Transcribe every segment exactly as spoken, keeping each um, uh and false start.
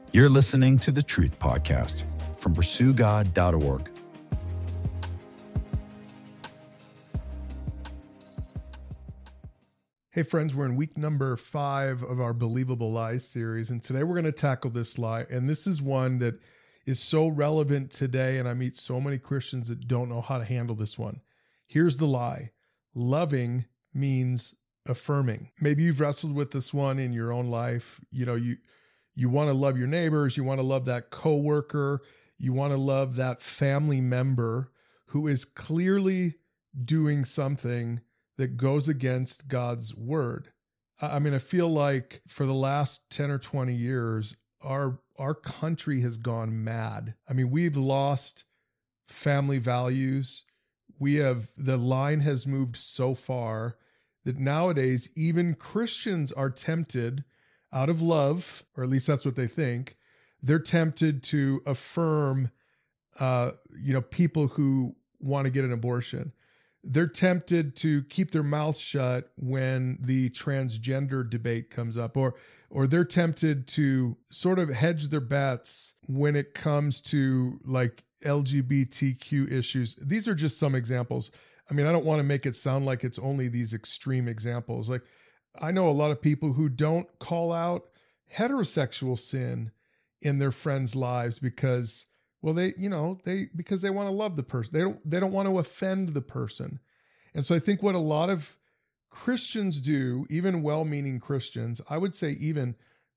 You're listening to the Truth Podcast from pursue god dot org. Hey friends, we're in week number five of our Believable Lies series, and today we're going to tackle this lie. And this is one that is so relevant today, and I meet so many Christians that don't know how to handle this one. Here's the lie. Loving means affirming. Maybe you've wrestled with this one in your own life. You know, you you want to love your neighbors, you want to love that coworker, you want to love that family member who is clearly doing something that goes against God's word. I mean, I feel like for the last ten or twenty years, our our country has gone mad. I mean, we've lost family values. We have, the line has moved so far that nowadays even Christians are tempted out of love, or at least that's what they think. They're tempted to affirm, uh, you know, people who want to get an abortion. They're tempted to keep their mouth shut when the transgender debate comes up, or or they're tempted to sort of hedge their bets when it comes to like L G B T Q issues. These are just some examples. I mean, I don't want to make it sound like it's only these extreme examples. Like, I know a lot of people who don't call out heterosexual sin in their friends' lives because, well, they, you know, they, because they want to love the person. They don't, they don't want to offend the person. And so I think what a lot of Christians do, even well-meaning Christians, I would say even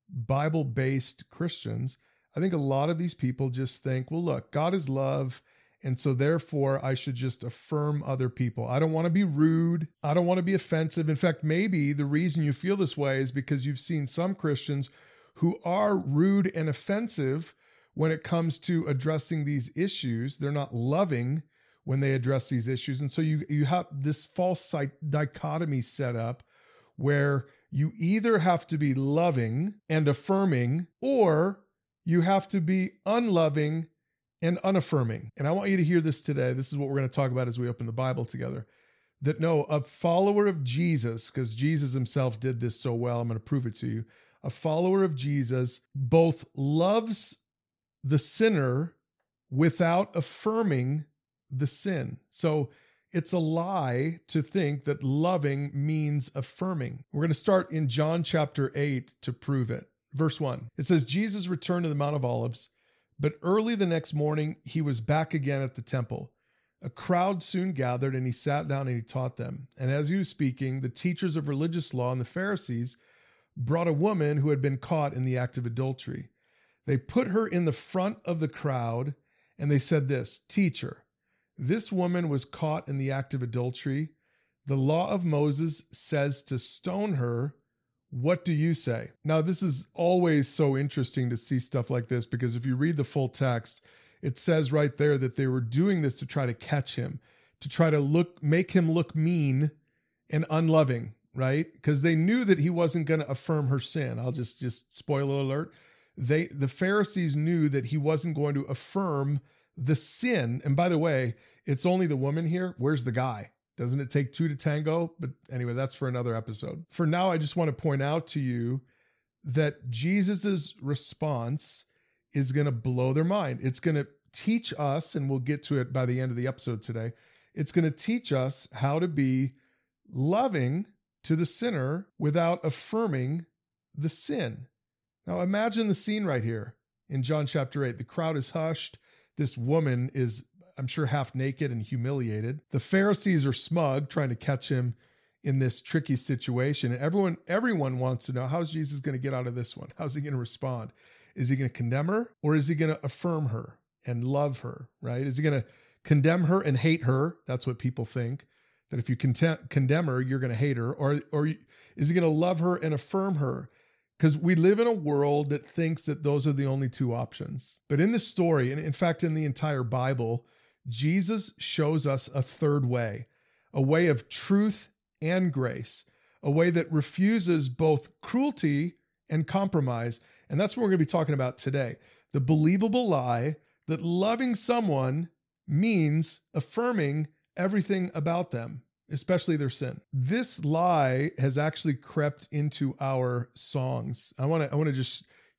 Bible-based Christians, I think a lot of these people just think, well, look, God is love. And so therefore I should just affirm other people. I don't want to be rude. I don't want to be offensive. In fact, maybe the reason you feel this way is because you've seen some Christians who are rude and offensive when it comes to addressing these issues. They're not loving when they address these issues. And so you, you have this false dichotomy set up where you either have to be loving and affirming, or you have to be unloving and unaffirming. And I want you to hear this today. This is what we're going to talk about as we open the Bible together. That no, a follower of Jesus, because Jesus himself did this so well, I'm going to prove it to you. A follower of Jesus both loves the sinner without affirming the sin. So it's a lie to think that loving means affirming. We're going to start in John chapter eight to prove it. Verse one, it says, Jesus returned to the Mount of Olives, but early the next morning, he was back again at the temple. A crowd soon gathered, and he sat down and he taught them. And as he was speaking, the teachers of religious law and the Pharisees brought a woman who had been caught in the act of adultery. They put her in the front of the crowd, and they said this, "Teacher, this woman was caught in the act of adultery. The law of Moses says to stone her. What do you say?" Now, this is always so interesting to see stuff like this, because if you read the full text, it says right there that they were doing this to try to catch him, to try to look, make him look mean and unloving, right? Because they knew that he wasn't going to affirm her sin. I'll just, just spoiler alert. They, the Pharisees knew that he wasn't going to affirm the sin. And by the way, it's only the woman here. Where's the guy? Doesn't it take two to tango? But anyway, that's for another episode. For now, I just want to point out to you that Jesus's response is going to blow their mind. It's going to teach us, and we'll get to it by the end of the episode today. It's going to teach us how to be loving to the sinner without affirming the sin. Now, imagine the scene right here in John chapter eight. The crowd is hushed. This woman is, I'm sure, half naked and humiliated. The Pharisees are smug, trying to catch him in this tricky situation. And everyone, everyone wants to know, how's Jesus going to get out of this one? How's he going to respond? Is he going to condemn her, or is he going to affirm her and love her, right? Is he going to condemn her and hate her? That's what people think, that if you contem- condemn her, you're going to hate her. Or, or is he going to love her and affirm her? Because we live in a world that thinks that those are the only two options. But in this story, and in fact, in the entire Bible, Jesus shows us a third way, a way of truth and grace, a way that refuses both cruelty and compromise. And that's what we're going to be talking about today. The believable lie that loving someone means affirming everything about them, especially their sin. This lie has actually crept into our songs. I want to I want to just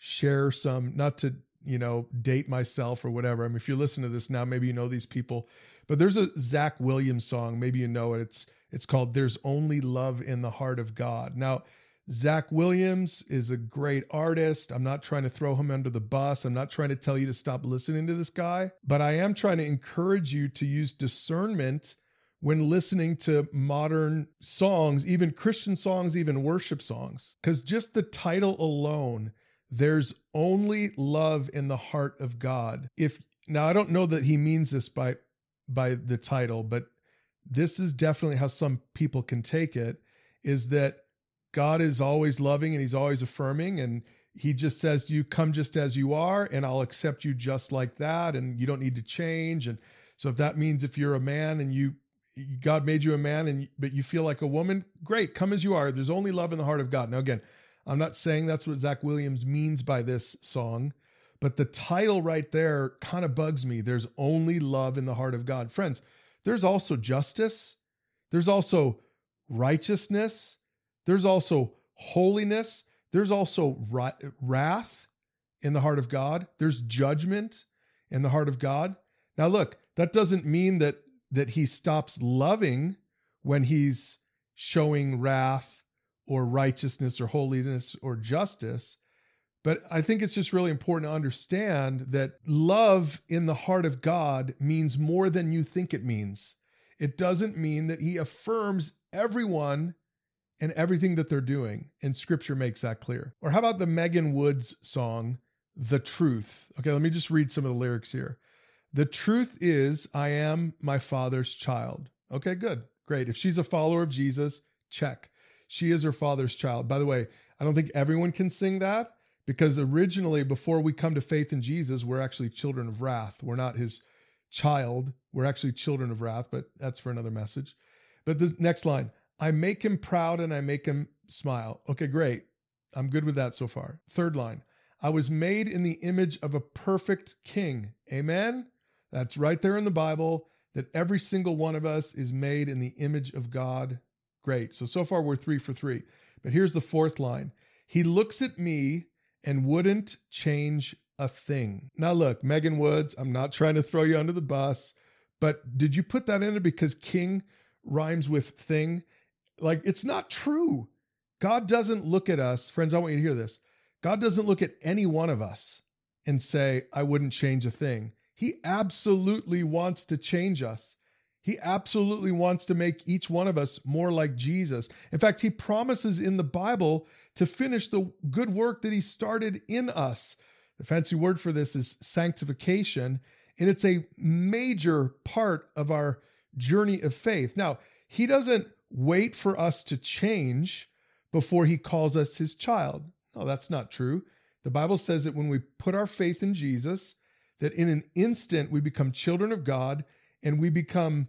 share some, not to, you know, date myself or whatever. I mean, if you listen to this now, maybe you know these people, but there's a Zach Williams song. Maybe you know it. It's, it's called There's Only Love in the Heart of God. Now, Zach Williams is a great artist. I'm not trying to throw him under the bus. I'm not trying to tell you to stop listening to this guy, but I am trying to encourage you to use discernment when listening to modern songs, even Christian songs, even worship songs. Because just the title alone, There's Only Love in the Heart of God. If now, I don't know that he means this by, by the title, but this is definitely how some people can take it, is that God is always loving and he's always affirming. And he just says to you, come just as you are, and I'll accept you just like that. And you don't need to change. And so if that means if you're a man and you, God made you a man, and but you feel like a woman, great, come as you are. There's only love in the heart of God. Now, again, I'm not saying that's what Zach Williams means by this song, but the title right there kind of bugs me. There's only love in the heart of God. Friends, there's also justice. There's also righteousness. There's also holiness. There's also wrath in the heart of God. There's judgment in the heart of God. Now, look, that doesn't mean that, that he stops loving when he's showing wrath or righteousness or holiness or justice. But I think it's just really important to understand that love in the heart of God means more than you think it means. It doesn't mean that he affirms everyone and everything that they're doing. And scripture makes that clear. Or how about the Megan Woods song, The Truth? Okay, let me just read some of the lyrics here. The truth is, I am my Father's child. Okay, good, great. If she's a follower of Jesus, check. She is her Father's child. By the way, I don't think everyone can sing that, because originally, before we come to faith in Jesus, we're actually children of wrath. We're not his child. We're actually children of wrath, but that's for another message. But the next line, I make him proud and I make him smile. Okay, great. I'm good with that so far. Third line, I was made in the image of a perfect king. Amen? That's right there in the Bible, that every single one of us is made in the image of God. Great. So, so far we're three for three. But here's the fourth line. He looks at me and wouldn't change a thing. Now look, Megan Woods, I'm not trying to throw you under the bus, but did you put that in there because king rhymes with thing? Like, it's not true. God doesn't look at us. Friends, I want you to hear this. God doesn't look at any one of us and say, I wouldn't change a thing. He absolutely wants to change us. He absolutely wants to make each one of us more like Jesus. In fact, he promises in the Bible to finish the good work that he started in us. The fancy word for this is sanctification, and it's a major part of our journey of faith. Now, he doesn't wait for us to change before he calls us his child. No, that's not true. The Bible says that when we put our faith in Jesus, that in an instant we become children of God and we become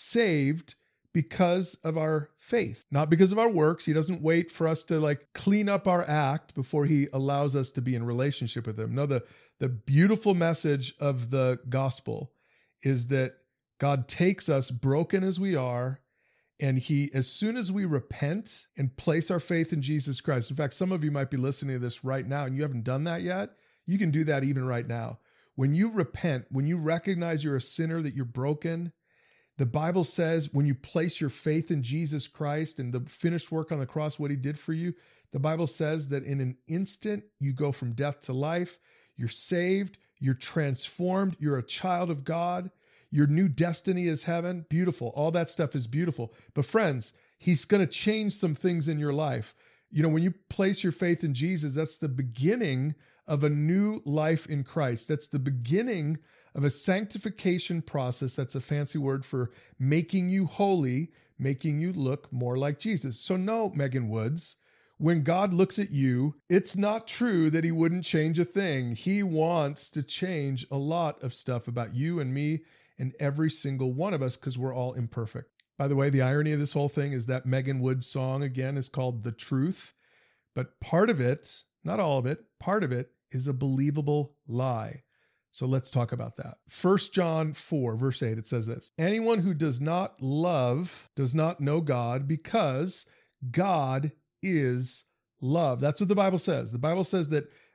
saved because of our faith, not because of our works. He doesn't wait for us to like clean up our act before he allows us to be in relationship with him. No, the, the beautiful message of the gospel is that God takes us broken as we are, and he, as soon as we repent and place our faith in Jesus Christ, in fact, some of you might be listening to this right now and you haven't done that yet. You can do that even right now. When you repent, when you recognize you're a sinner, that you're broken, the Bible says when you place your faith in Jesus Christ and the finished work on the cross, what he did for you, the Bible says that in an instant you go from death to life, you're saved, you're transformed, you're a child of God, your new destiny is heaven. Beautiful. All that stuff is beautiful. But friends, he's going to change some things in your life. You know, when you place your faith in Jesus, that's the beginning of a new life in Christ. That's the beginning of a sanctification process. That's a fancy word for making you holy, making you look more like Jesus. So no, Megan Woods, when God looks at you, it's not true that he wouldn't change a thing. He wants to change a lot of stuff about you and me and every single one of us, because we're all imperfect. By the way, the irony of this whole thing is that Megan Woods song, again, is called The Truth, but part of it, not all of it, part of it is a believable lie. So let's talk about that. First John four, verse eight, it says this, anyone who does not love does not know God, because God is love. That's what the Bible says. The Bible says that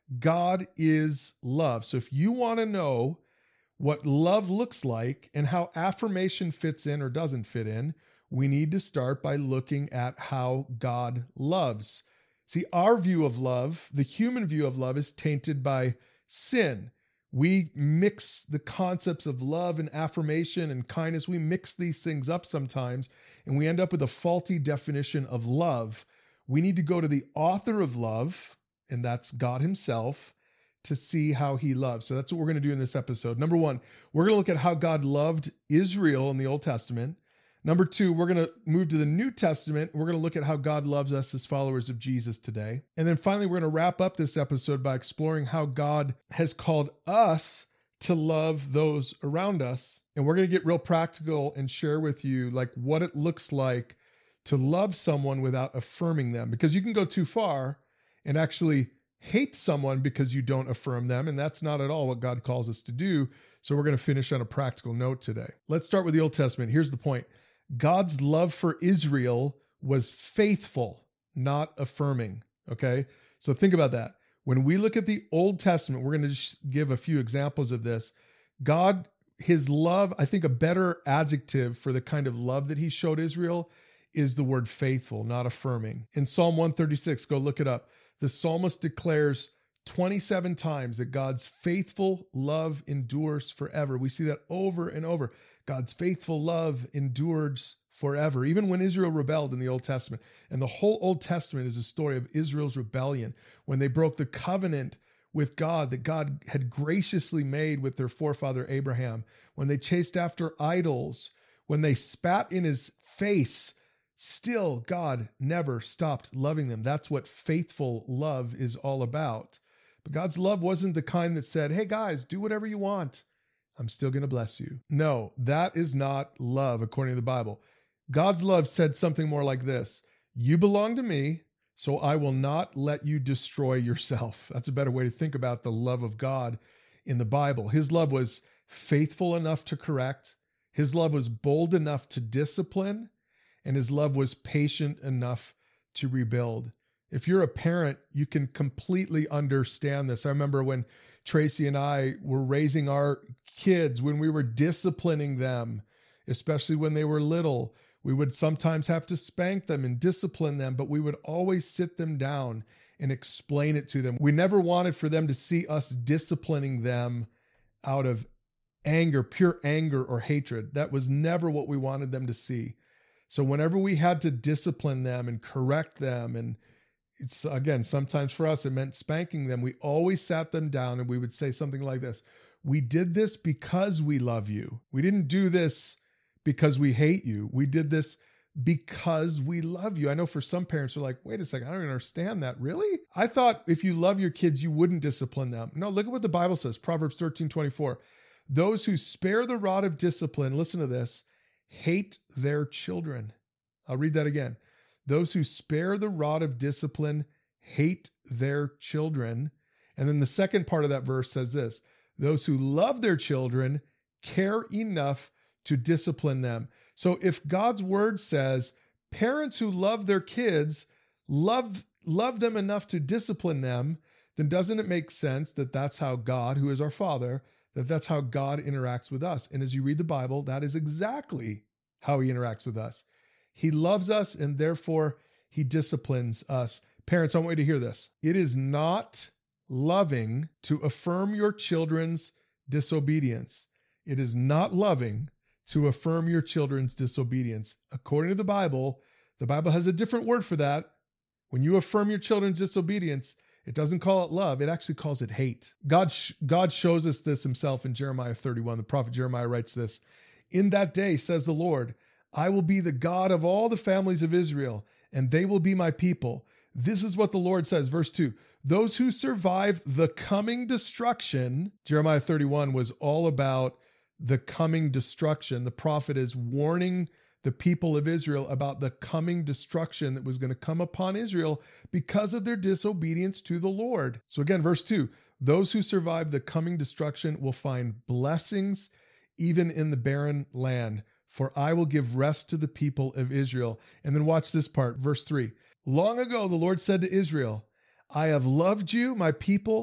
God is love. So if you want to know what love looks like and how affirmation fits in or doesn't fit in, we need to start by looking at how God loves. See, our view of love, the human view of love, is tainted by sin. We mix the concepts of love and affirmation and kindness. We mix these things up sometimes, and we end up with a faulty definition of love. We need to go to the author of love, and that's God himself, to see how he loves. So that's what we're going to do in this episode. Number one, we're going to look at how God loved Israel in the Old Testament. Number two, we're going to move to the New Testament. We're going to look at how God loves us as followers of Jesus today. And then finally, we're going to wrap up this episode by exploring how God has called us to love those around us. And we're going to get real practical and share with you like what it looks like to love someone without affirming them, because you can go too far and actually hate someone because you don't affirm them. And that's not at all what God calls us to do. So we're going to finish on a practical note today. Let's start with the Old Testament. Here's the point. God's love for Israel was faithful, not affirming. Okay. So think about that. When we look at the Old Testament, we're going to just give a few examples of this. God, his love, I think a better adjective for the kind of love that he showed Israel is the word faithful, not affirming. In Psalm one thirty-six, go look it up. The psalmist declares twenty-seven times that God's faithful love endures forever. We see that over and over. God's faithful love endures forever, even when Israel rebelled in the Old Testament. And the whole Old Testament is a story of Israel's rebellion, when they broke the covenant with God that God had graciously made with their forefather Abraham, when they chased after idols, when they spat in his face. Still, God never stopped loving them. That's what faithful love is all about. But God's love wasn't the kind that said, hey guys, do whatever you want. I'm still going to bless you. No, that is not love according to the Bible. God's love said something more like this. You belong to me, so I will not let you destroy yourself. That's a better way to think about the love of God in the Bible. His love was faithful enough to correct. His love was bold enough to discipline. And his love was patient enough to rebuild. If you're a parent, you can completely understand this. I remember when Tracy and I were raising our kids, when we were disciplining them, especially when they were little, we would sometimes have to spank them and discipline them, but we would always sit them down and explain it to them. We never wanted for them to see us disciplining them out of anger, pure anger or hatred. That was never what we wanted them to see. So whenever we had to discipline them and correct them, and it's, again, sometimes for us, it meant spanking them, we always sat them down and we would say something like this. We did this because we love you. We didn't do this because we hate you. We did this because we love you. I know for some parents are like, wait a second, I don't understand that. Really? I thought if you love your kids, you wouldn't discipline them. No, look at what the Bible says. Proverbs thirteen twenty-four. Those who spare the rod of discipline, listen to this, hate their children. I'll read that again. Those who spare the rod of discipline hate their children. And then the second part of that verse says this, those who love their children care enough to discipline them. So if God's word says parents who love their kids love, love them enough to discipline them, then doesn't it make sense that that's how God, who is our Father, that that's how God interacts with us? And as you read the Bible, that is exactly how he interacts with us. He loves us and therefore he disciplines us. Parents, I want you to hear this. It is not loving to affirm your children's disobedience. It is not loving to affirm your children's disobedience. According to the Bible, the Bible has a different word for that. When you affirm your children's disobedience, it doesn't call it love. It actually calls it hate. God, sh- God shows us this himself in Jeremiah thirty-one. The prophet Jeremiah writes this. In that day, says the Lord, I will be the God of all the families of Israel, and they will be my people. This is what the Lord says. Verse two, those who survive the coming destruction, Jeremiah thirty-one was all about the coming destruction. The prophet is warning the people of Israel about the coming destruction that was going to come upon Israel because of their disobedience to the Lord. So again, verse two, those who survive the coming destruction will find blessings even in the barren land, for I will give rest to the people of Israel. And then watch this part, verse three. Long ago, the Lord said to Israel, I have loved you, my people,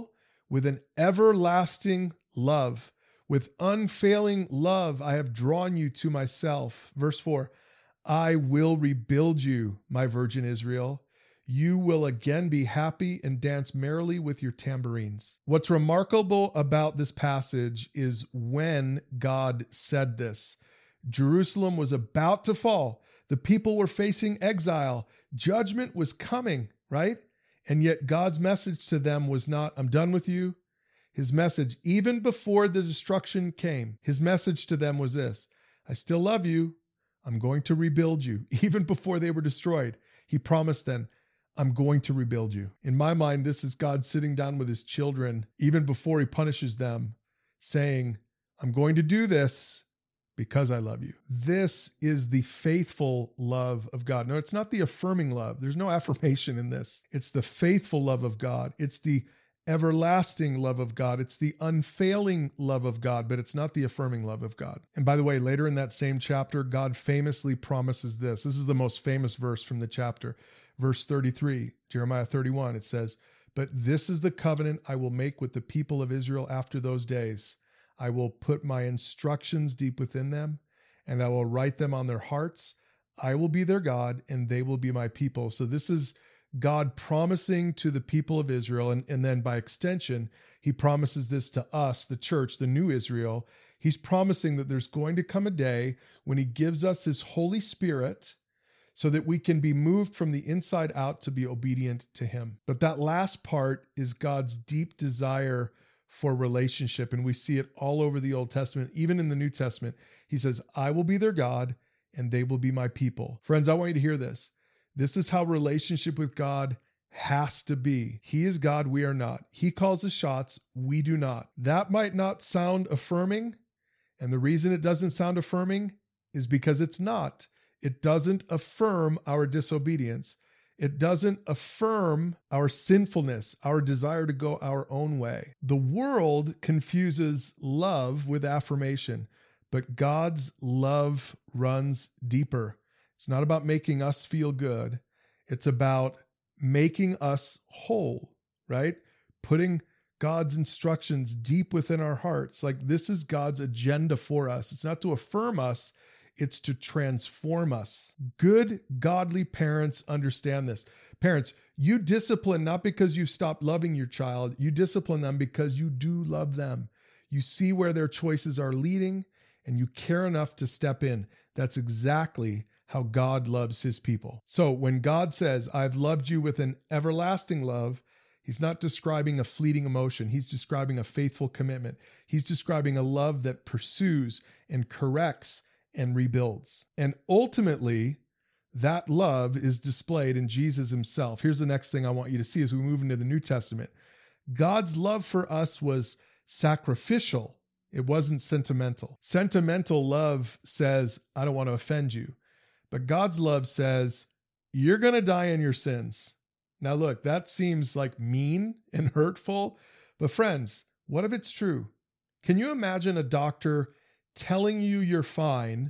with an everlasting love. With unfailing love, I have drawn you to myself. Verse four, I will rebuild you, my virgin Israel. You will again be happy and dance merrily with your tambourines. What's remarkable about this passage is when God said this. Jerusalem was about to fall. The people were facing exile. Judgment was coming, right? And yet God's message to them was not, I'm done with you. His message, even before the destruction came, his message to them was this, I still love you. I'm going to rebuild you. Even before they were destroyed, he promised them, I'm going to rebuild you. In my mind, this is God sitting down with his children, even before he punishes them, saying, I'm going to do this because I love you. This is the faithful love of God. No, it's not the affirming love. There's no affirmation in this. It's the faithful love of God. It's the everlasting love of God. It's the unfailing love of God, but it's not the affirming love of God. And by the way, later in that same chapter, God famously promises this. This is the most famous verse from the chapter. Verse thirty-three, Jeremiah thirty-one, it says, but this is the covenant I will make with the people of Israel after those days. I will put my instructions deep within them, and I will write them on their hearts. I will be their God, and they will be my people. So this is God promising to the people of Israel, and, and then by extension, he promises this to us, the church, the new Israel. He's promising that there's going to come a day when he gives us his Holy Spirit so that we can be moved from the inside out to be obedient to him. But that last part is God's deep desire for relationship, and we see it all over the Old Testament, even in the New Testament. He says, I will be their God, and they will be my people. Friends, I want you to hear this. This is how relationship with God has to be. He is God, we are not. He calls the shots, we do not. That might not sound affirming, and the reason it doesn't sound affirming is because it's not. It doesn't affirm our disobedience. It doesn't affirm our sinfulness, our desire to go our own way. The world confuses love with affirmation, but God's love runs deeper. It's not about making us feel good. It's about making us whole, right? Putting God's instructions deep within our hearts. Like, this is God's agenda for us. It's not to affirm us. It's to transform us. Good, godly parents understand this. Parents, you discipline not because you've stopped loving your child. You discipline them because you do love them. You see where their choices are leading, and you care enough to step in. That's exactly how God loves his people. So when God says, I've loved you with an everlasting love, he's not describing a fleeting emotion. He's describing a faithful commitment. He's describing a love that pursues and corrects and rebuilds. And ultimately, that love is displayed in Jesus himself. Here's the next thing I want you to see as we move into the New Testament. God's love for us was sacrificial. It wasn't sentimental. Sentimental love says, I don't want to offend you. But God's love says, you're going to die in your sins. Now look, that seems like mean and hurtful. But friends, what if it's true? Can you imagine a doctor telling you you're fine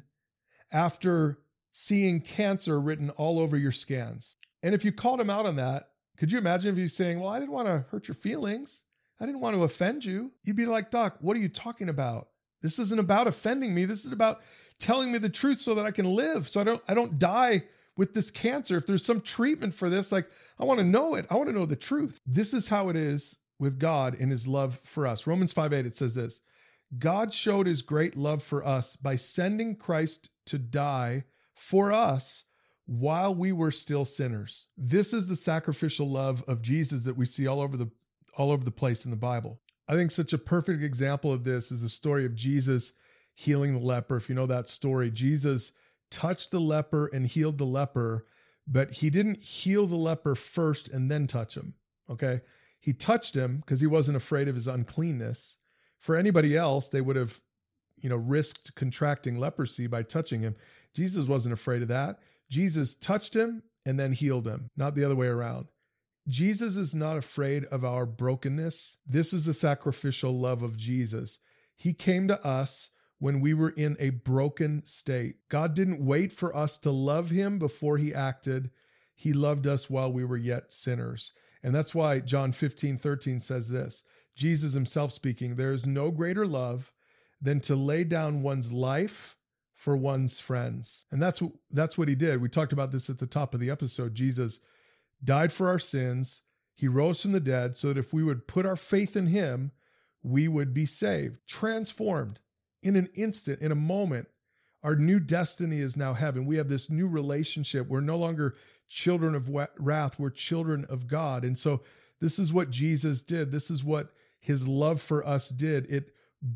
after seeing cancer written all over your scans? And if you called him out on that, could you imagine if he's saying, well, I didn't want to hurt your feelings. I didn't want to offend you. You'd be like, Doc, what are you talking about? This isn't about offending me. This is about telling me the truth so that I can live, so I don't, I don't die with this cancer. If there's some treatment for this, like, I want to know it. I want to know the truth. This is how it is with God in his love for us. Romans five eight, it says this, God showed his great love for us by sending Christ to die for us while we were still sinners. This is the sacrificial love of Jesus that we see all over the all over the place in the Bible. I think such a perfect example of this is the story of Jesus healing the leper. If you know that story, Jesus touched the leper and healed the leper, but he didn't heal the leper first and then touch him, okay? He touched him because he wasn't afraid of his uncleanness. For anybody else, they would have, you know, risked contracting leprosy by touching him. Jesus wasn't afraid of that. Jesus touched him and then healed him, not the other way around. Jesus is not afraid of our brokenness. This is the sacrificial love of Jesus. He came to us when we were in a broken state. God didn't wait for us to love him before he acted. He loved us while we were yet sinners. And that's why John fifteen thirteen says this, Jesus himself speaking, there is no greater love than to lay down one's life for one's friends. And that's, that's what he did. We talked about this at the top of the episode. Jesus died for our sins. He rose from the dead so that if we would put our faith in him, we would be saved, transformed in an instant, in a moment. Our new destiny is now heaven. We have this new relationship. We're no longer children of wrath. We're children of God. And so this is what Jesus did. This is what his love for us did. It,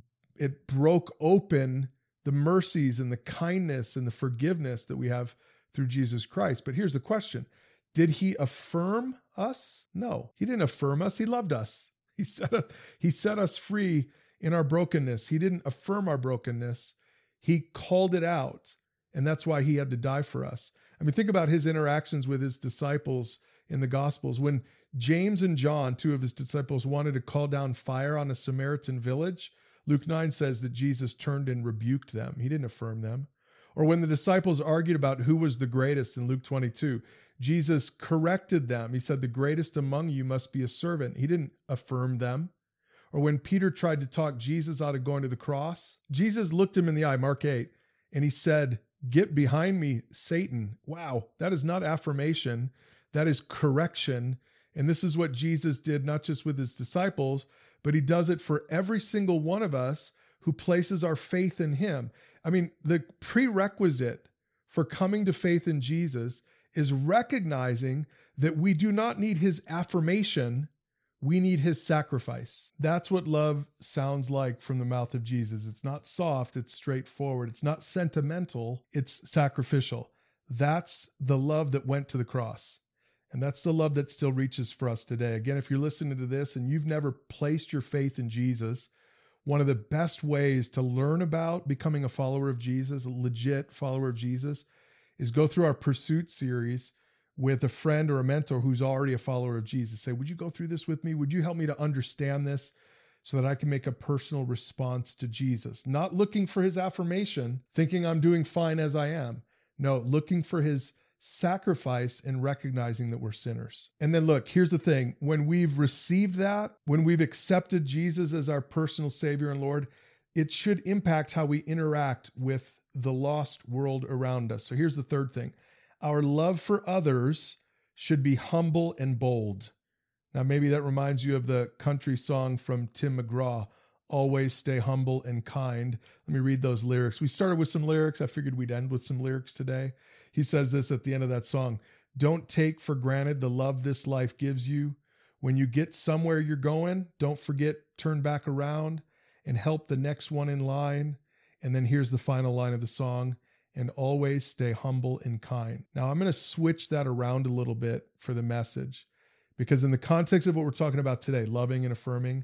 it broke open the mercies and the kindness and the forgiveness that we have through Jesus Christ. But here's the question. Did he affirm us? No, he didn't affirm us. He loved us. He set us, he set us free in our brokenness. He didn't affirm our brokenness. He called it out. And that's why he had to die for us. I mean, think about his interactions with his disciples in the Gospels. When James and John, two of his disciples, wanted to call down fire on a Samaritan village, Luke nine says that Jesus turned and rebuked them. He didn't affirm them. Or when the disciples argued about who was the greatest in Luke twenty-two, Jesus corrected them. He said, the greatest among you must be a servant. He didn't affirm them. Or when Peter tried to talk Jesus out of going to the cross, Jesus looked him in the eye, Mark eight, and he said, get behind me, Satan. Wow, that is not affirmation. That is correction. And this is what Jesus did, not just with his disciples, but he does it for every single one of us who places our faith in him. I mean, the prerequisite for coming to faith in Jesus is recognizing that we do not need his affirmation. We need his sacrifice. That's what love sounds like from the mouth of Jesus. It's not soft, it's straightforward. It's not sentimental, it's sacrificial. That's the love that went to the cross. And that's the love that still reaches for us today. Again, if you're listening to this and you've never placed your faith in Jesus, one of the best ways to learn about becoming a follower of Jesus, a legit follower of Jesus, is go through our Pursuit series with a friend or a mentor who's already a follower of Jesus. Say, would you go through this with me? Would you help me to understand this so that I can make a personal response to Jesus? Not looking for his affirmation, thinking I'm doing fine as I am. No, looking for his sacrifice and recognizing that we're sinners. And then look, here's the thing. When we've received that, when we've accepted Jesus as our personal Savior and Lord, it should impact how we interact with the lost world around us. So here's the third thing. Our love for others should be humble and bold. Now, maybe that reminds you of the country song from Tim McGraw, Always Stay Humble and Kind. Let me read those lyrics. We started with some lyrics. I figured we'd end with some lyrics today. He says this at the end of that song. Don't take for granted the love this life gives you. When you get somewhere you're going, don't forget, turn back around and help the next one in line. And then here's the final line of the song. And always stay humble and kind. Now, I'm going to switch that around a little bit for the message, because in the context of what we're talking about today, loving and affirming,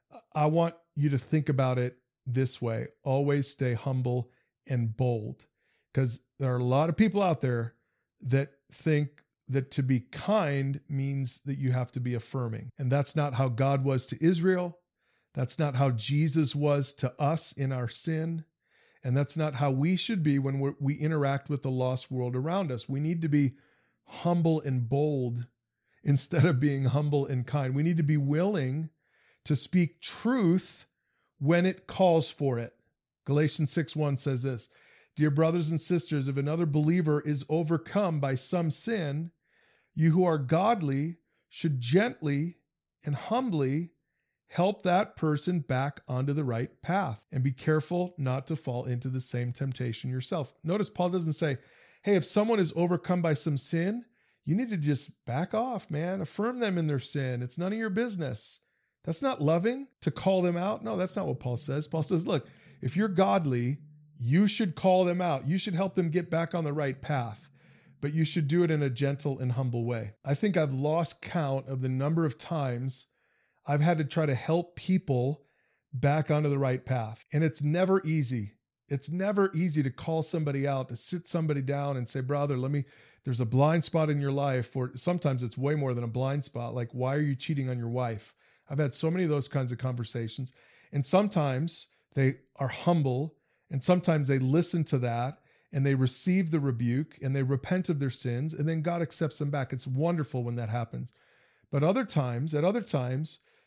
I want you to think about it this way. Always stay humble and bold, because there are a lot of people out there that think that to be kind means that you have to be affirming. And that's not how God was to Israel. That's not how Jesus was to us in our sin. And that's not how we should be when we're, we interact with the lost world around us. We need to be humble and bold instead of being humble and kind. We need to be willing to speak truth when it calls for it. Galatians six one says this, dear brothers and sisters, if another believer is overcome by some sin, you who are godly should gently and humbly help that person back onto the right path, and be careful not to fall into the same temptation yourself. Notice Paul doesn't say, hey, if someone is overcome by some sin, you need to just back off, man. Affirm them in their sin. It's none of your business. That's not loving to call them out. No, that's not what Paul says. Paul says, look, if you're godly, you should call them out. You should help them get back on the right path, but you should do it in a gentle and humble way. I think I've lost count of the number of times I've had to try to help people back onto the right path. And it's never easy. It's never easy to call somebody out, to sit somebody down and say, brother, let me, there's a blind spot in your life. Or sometimes it's way more than a blind spot. Like, why are you cheating on your wife? I've had so many of those kinds of conversations. And sometimes they are humble, and sometimes they listen to that and they receive the rebuke and they repent of their sins, and then God accepts them back. It's wonderful when that happens. But other times, at other times,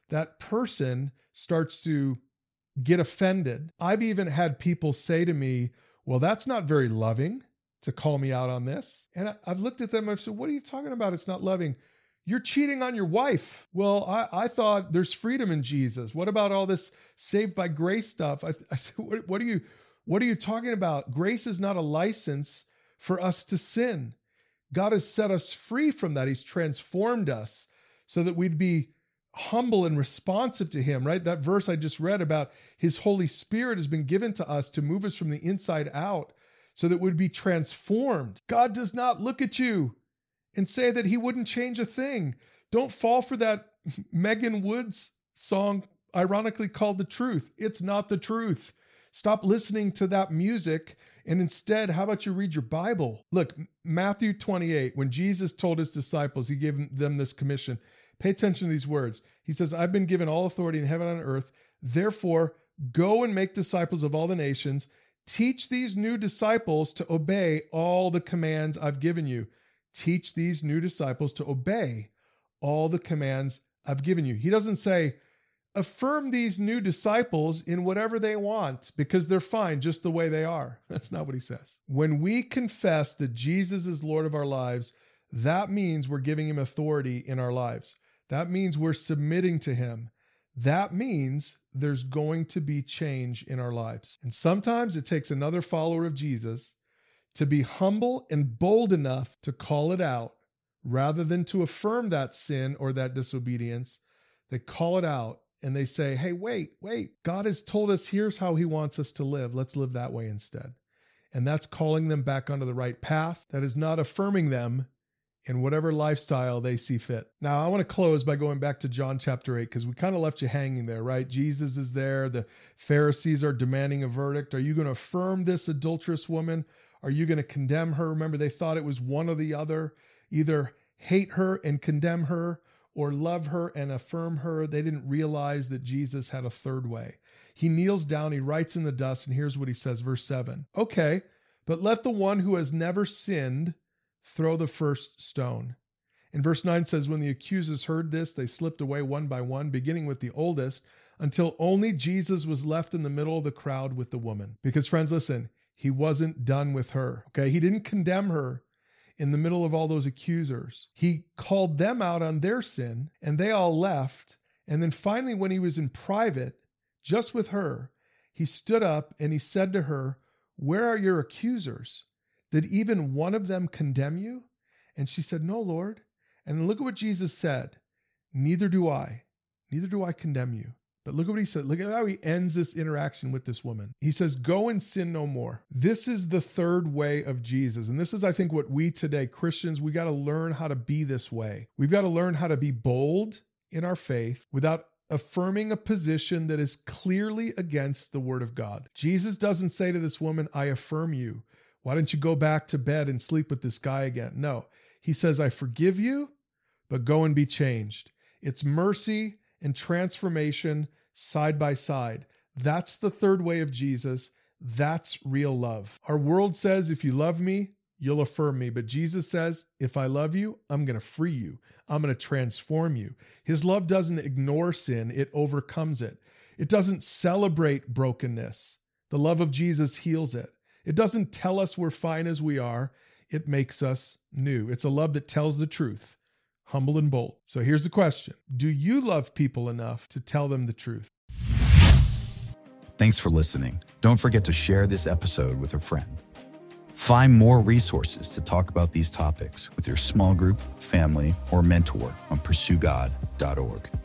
that person starts to get offended. I've even had people say to me, well, that's not very loving to call me out on this. And I, I've looked at them and I've said, what are you talking about? It's not loving. You're cheating on your wife. Well, I, I thought there's freedom in Jesus. What about all this saved by grace stuff? I, I said, what, what are you, what are you talking about? Grace is not a license for us to sin. God has set us free from that. He's transformed us so that we'd be humble and responsive to him, right? That verse I just read about his Holy Spirit has been given to us to move us from the inside out so that we'd be transformed. God does not look at you and say that he wouldn't change a thing. Don't fall for that Megan Woods song, ironically called The Truth. It's not the truth. Stop listening to that music. And instead, how about you read your Bible? Look, Matthew twenty-eight, when Jesus told his disciples, he gave them this commission. Pay attention to these words. He says, I've been given all authority in heaven and on earth. Therefore, go and make disciples of all the nations. Teach these new disciples to obey all the commands I've given you. Teach these new disciples to obey all the commands I've given you. He doesn't say, affirm these new disciples in whatever they want because they're fine just the way they are. That's not what he says. When we confess that Jesus is Lord of our lives, that means we're giving him authority in our lives. That means we're submitting to him. That means there's going to be change in our lives. And sometimes it takes another follower of Jesus to be humble and bold enough to call it out rather than to affirm that sin or that disobedience. They call it out and they say, hey, wait, wait. God has told us here's how he wants us to live. Let's live that way instead. And that's calling them back onto the right path. That is not affirming them in whatever lifestyle they see fit. Now, I want to close by going back to John chapter eight, because we kind of left you hanging there, right? Jesus is there. The Pharisees are demanding a verdict. Are you going to affirm this adulterous woman? Are you going to condemn her? Remember, they thought it was one or the other. Either hate her and condemn her or love her and affirm her. They didn't realize that Jesus had a third way. He kneels down, he writes in the dust, and here's what he says, verse seven. Okay, but let the one who has never sinned throw the first stone. And verse nine says, when the accusers heard this, they slipped away one by one, beginning with the oldest, until only Jesus was left in the middle of the crowd with the woman. Because friends, listen, he wasn't done with her. Okay, he didn't condemn her in the middle of all those accusers. He called them out on their sin, and they all left. And then finally, when he was in private, just with her, he stood up and he said to her, where are your accusers? Did even one of them condemn you? And she said, no, Lord. And look at what Jesus said. Neither do I. Neither do I condemn you. But look at what he said. Look at how he ends this interaction with this woman. He says, go and sin no more. This is the third way of Jesus. And this is, I think, what we today, Christians, we got to learn how to be this way. We've got to learn how to be bold in our faith without affirming a position that is clearly against the word of God. Jesus doesn't say to this woman, I affirm you. Why don't you go back to bed and sleep with this guy again? No, he says, I forgive you, but go and be changed. It's mercy and transformation side by side. That's the third way of Jesus. That's real love. Our world says, if you love me, you'll affirm me. But Jesus says, if I love you, I'm going to free you. I'm going to transform you. His love doesn't ignore sin. It overcomes it. It doesn't celebrate brokenness. The love of Jesus heals it. It doesn't tell us we're fine as we are. It makes us new. It's a love that tells the truth, humble and bold. So here's the question. Do you love people enough to tell them the truth? Thanks for listening. Don't forget to share this episode with a friend. Find more resources to talk about these topics with your small group, family, or mentor on pursue god dot org.